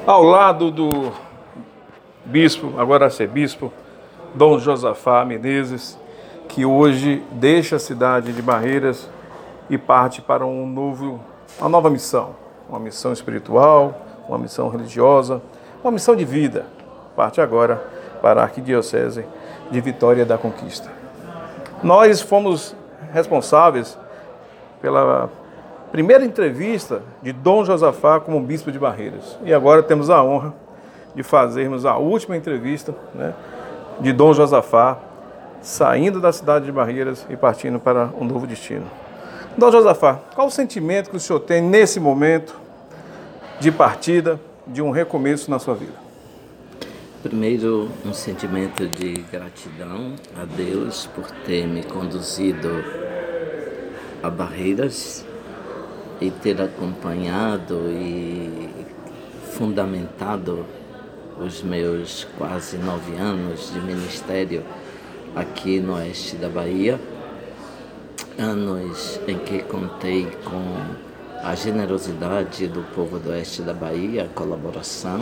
ao lado do bispo, agora arcebispo, Dom Josafá Menezes, que hoje deixa a cidade de Barreiras e parte para uma nova missão, uma missão espiritual, uma missão religiosa, uma missão de vida. Parte agora para a Arquidiocese de Vitória da Conquista. Nós fomos responsáveis pela primeira entrevista de Dom Josafá como bispo de Barreiras. E agora temos a honra de fazermos a última entrevista, de Dom Josafá, saindo da cidade de Barreiras e partindo para um novo destino. Dom Josafá, qual o sentimento que o senhor tem nesse momento de partida, de um recomeço na sua vida? Primeiro, um sentimento de gratidão a Deus por ter me conduzido a Barreiras e ter acompanhado e fundamentado os meus quase 9 anos de ministério aqui no oeste da Bahia, anos em que contei com a generosidade do povo do oeste da Bahia, a colaboração,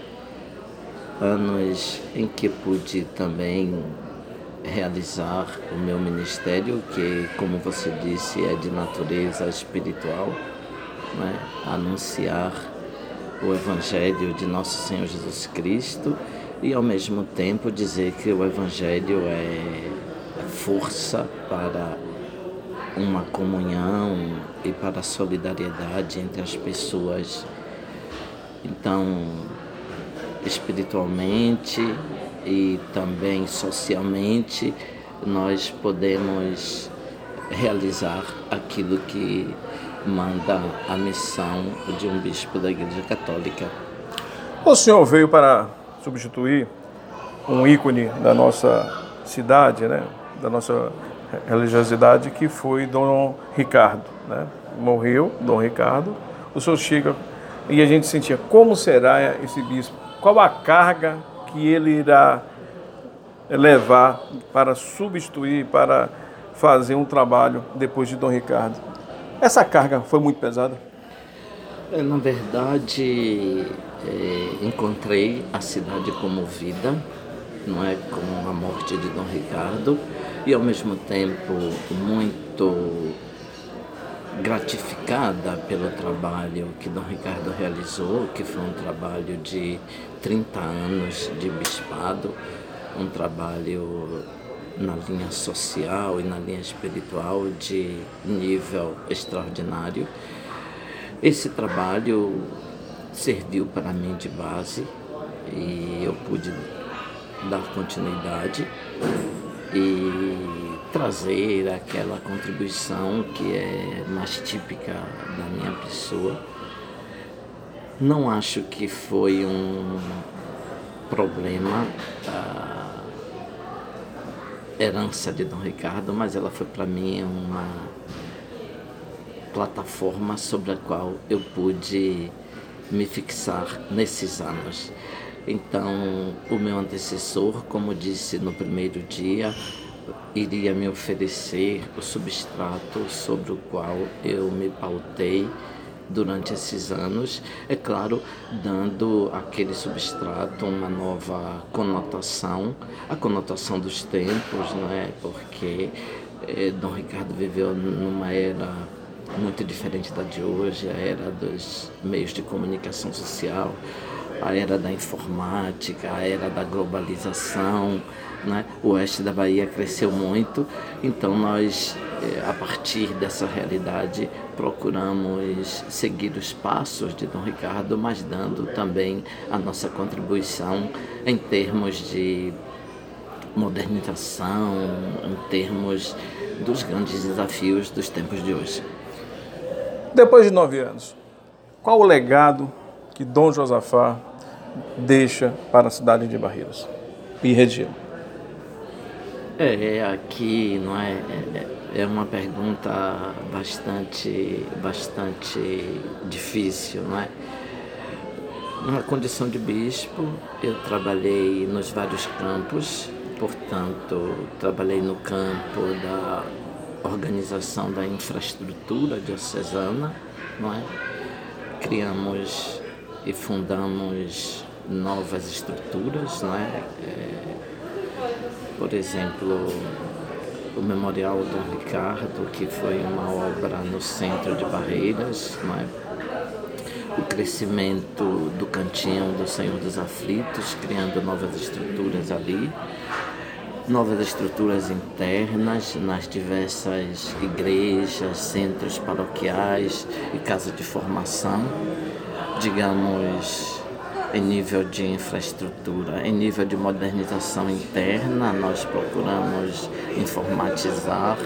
anos em que pude também realizar o meu ministério, que, como você disse, é de natureza espiritual, anunciar o Evangelho de Nosso Senhor Jesus Cristo e, ao mesmo tempo, dizer que o Evangelho é força para uma comunhão e para a solidariedade entre as pessoas. Então, espiritualmente e também socialmente, nós podemos realizar aquilo que manda a missão de um bispo da Igreja Católica. O senhor veio para substituir um ícone da nossa cidade, da nossa religiosidade, que foi Dom Ricardo. Morreu Dom Ricardo, o senhor chega e a gente sentia como será esse bispo, qual a carga que ele irá levar para substituir, para fazer um trabalho depois de Dom Ricardo. Essa carga foi muito pesada? Na verdade, encontrei a cidade comovida, com a morte de Dom Ricardo, e ao mesmo tempo muito gratificada pelo trabalho que Dom Ricardo realizou, que foi um trabalho de 30 anos de bispado, um trabalho na linha social e na linha espiritual de nível extraordinário. Esse trabalho serviu para mim de base e eu pude dar continuidade e trazer aquela contribuição que é mais típica da minha pessoa. Não acho que foi um problema a herança de Dom Ricardo, mas ela foi para mim uma plataforma sobre a qual eu pude me fixar nesses anos. Então, o meu antecessor, como disse no primeiro dia, iria me oferecer o substrato sobre o qual eu me pautei durante esses anos, é claro, dando àquele substrato uma nova conotação, a conotação dos tempos, porque Dom Ricardo viveu numa era muito diferente da de hoje, a era dos meios de comunicação social, a era da informática, a era da globalização, O oeste da Bahia cresceu muito, então nós, a partir dessa realidade, procuramos seguir os passos de Dom Ricardo, mas dando também a nossa contribuição em termos de modernização, em termos dos grandes desafios dos tempos de hoje. Depois de 9 anos, qual o legado que Dom Josafá deixa para a cidade de Barreiras e região? Aqui é uma pergunta bastante difícil, Na condição de bispo, eu trabalhei nos vários campos, portanto, trabalhei no campo da organização da infraestrutura diocesana, Criamos e fundamos novas estruturas, não é? Por exemplo, o Memorial Dom Ricardo, que foi uma obra no centro de Barreiras, não é? O crescimento do Cantinho do Senhor dos Aflitos, criando novas estruturas ali, novas estruturas internas nas diversas igrejas, centros paroquiais e casas de formação, digamos, em nível de infraestrutura, em nível de modernização interna. Nós procuramos informatizar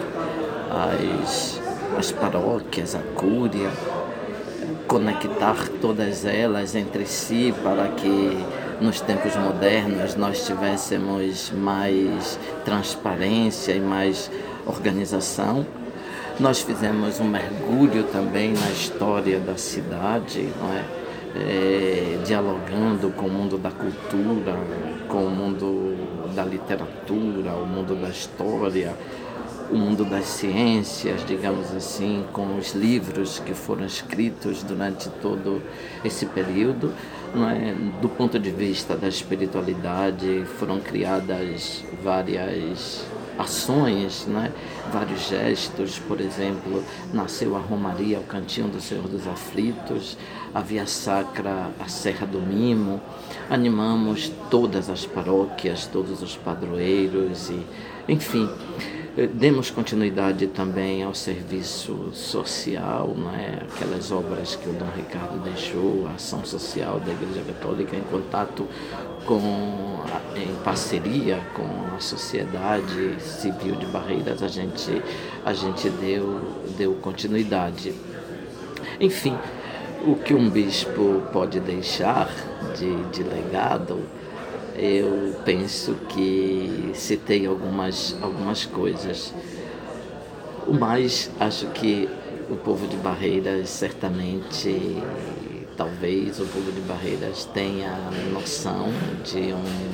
as paróquias, a cúria, conectar todas elas entre si para que nos tempos modernos nós tivéssemos mais transparência e mais organização. Nós fizemos um mergulho também na história da cidade, não é? Dialogando com o mundo da cultura, com o mundo da literatura, o mundo da história, o mundo das ciências, digamos assim, com os livros que foram escritos durante todo esse período. Não é? Do ponto de vista da espiritualidade, foram criadas várias ações, né? Vários gestos. Por exemplo, nasceu a Romaria, o Cantinho do Senhor dos Aflitos, a Via Sacra, a Serra do Mimo. Animamos todas as paróquias, todos os padroeiros e, enfim, demos continuidade também ao serviço social, né? Aquelas obras que o Dom Ricardo deixou, a ação social da Igreja Católica em contato em parceria com a sociedade civil de Barreiras, a gente deu continuidade. Enfim, o que um bispo pode deixar de legado, eu penso que citei algumas coisas. O mais, acho que o povo de Barreiras, certamente, talvez o povo de Barreiras tenha noção de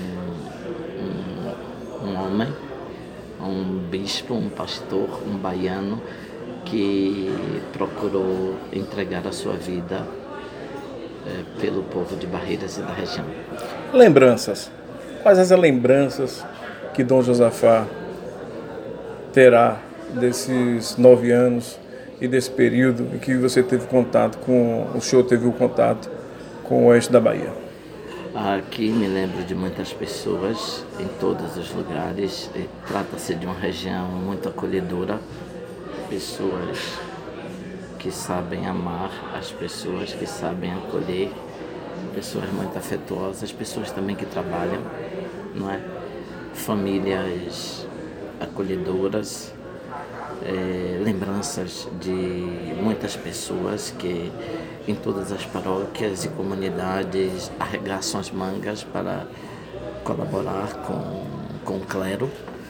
um homem, um bispo, um pastor, um baiano, que procurou entregar a sua vida pelo povo de Barreiras e da região. Lembranças. Quais as lembranças que Dom Josafá terá desses 9 anos e desse período em que você teve contato o senhor teve o contato com o oeste da Bahia? Aqui me lembro de muitas pessoas em todos os lugares. Trata-se de uma região muito acolhedora, pessoas que sabem amar, as pessoas que sabem acolher, pessoas muito afetuosas, pessoas também que trabalham, não é? Famílias acolhedoras, lembranças de muitas pessoas que em todas as paróquias e comunidades arregaçam as mangas para colaborar com o clero.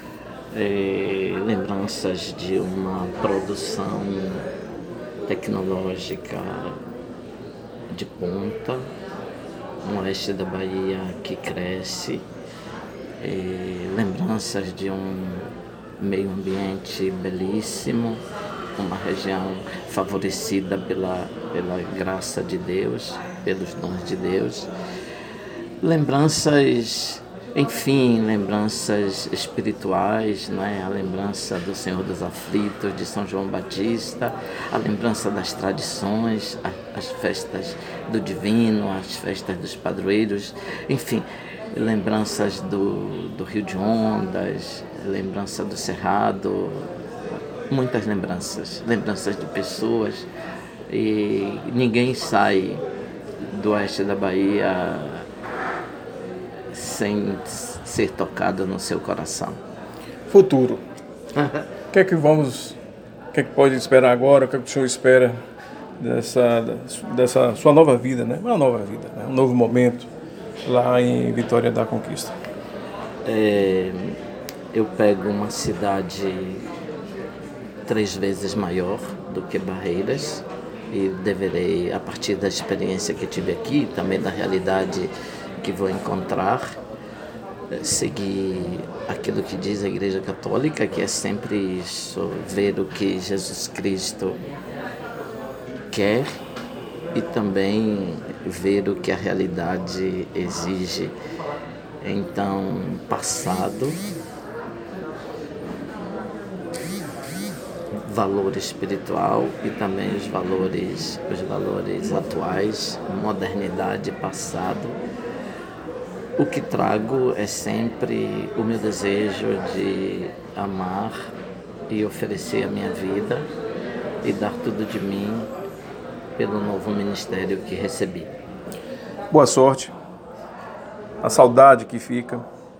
Lembranças de uma produção tecnológica de ponta, no oeste da Bahia que cresce, lembranças de um meio ambiente belíssimo, uma região favorecida pela graça de Deus, pelos dons de Deus, lembranças, enfim, lembranças espirituais, né? A lembrança do Senhor dos Aflitos, de São João Batista, a lembrança das tradições, as festas do Divino, as festas dos padroeiros, enfim, lembranças do Rio de Ondas, lembrança do Cerrado, muitas lembranças de pessoas, e ninguém sai do oeste da Bahia sem ser tocado no seu coração. Futuro. O que é que pode esperar agora? O que é que o senhor espera dessa sua nova vida, né? Uma nova vida, né? Um novo momento lá em Vitória da Conquista. Eu pego uma cidade 3 vezes maior do que Barreiras e deverei, a partir da experiência que tive aqui, também da realidade que vou encontrar, seguir aquilo que diz a Igreja Católica, que é sempre isso, ver o que Jesus Cristo quer e também ver o que a realidade exige. Então, passado, valor espiritual e também os valores atuais, modernidade, passado. O que trago é sempre o meu desejo de amar e oferecer a minha vida e dar tudo de mim pelo novo ministério que recebi. Boa sorte, a saudade que fica,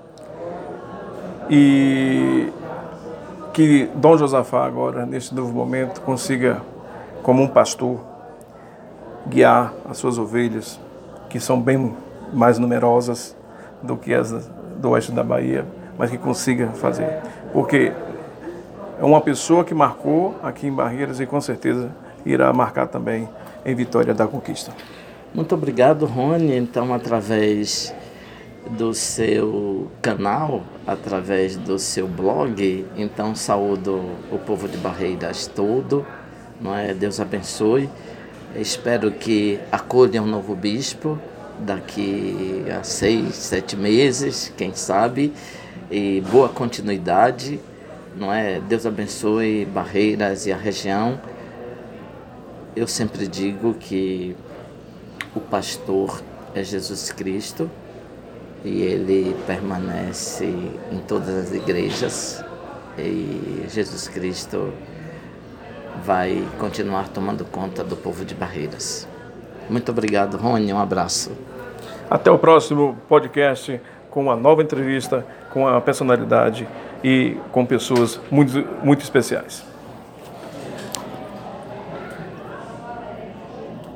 e que Dom Josafá agora, nesse novo momento, consiga, como um pastor, guiar as suas ovelhas, que são bem mais numerosas do que as do oeste da Bahia, mas que consiga fazer. Porque é uma pessoa que marcou aqui em Barreiras e com certeza irá marcar também em Vitória da Conquista. Muito obrigado, Rony. Então, através do seu canal, através do seu blog, então saúdo o povo de Barreiras todo, não é? Deus abençoe. Espero que acolha um novo bispo daqui a 6, 7 meses, quem sabe, e boa continuidade, não é? Deus abençoe Barreiras e a região. Eu sempre digo que o pastor é Jesus Cristo e ele permanece em todas as igrejas, e Jesus Cristo vai continuar tomando conta do povo de Barreiras. Muito obrigado, Rony, um abraço. Até o próximo podcast com uma nova entrevista, com a personalidade e com pessoas muito, muito especiais.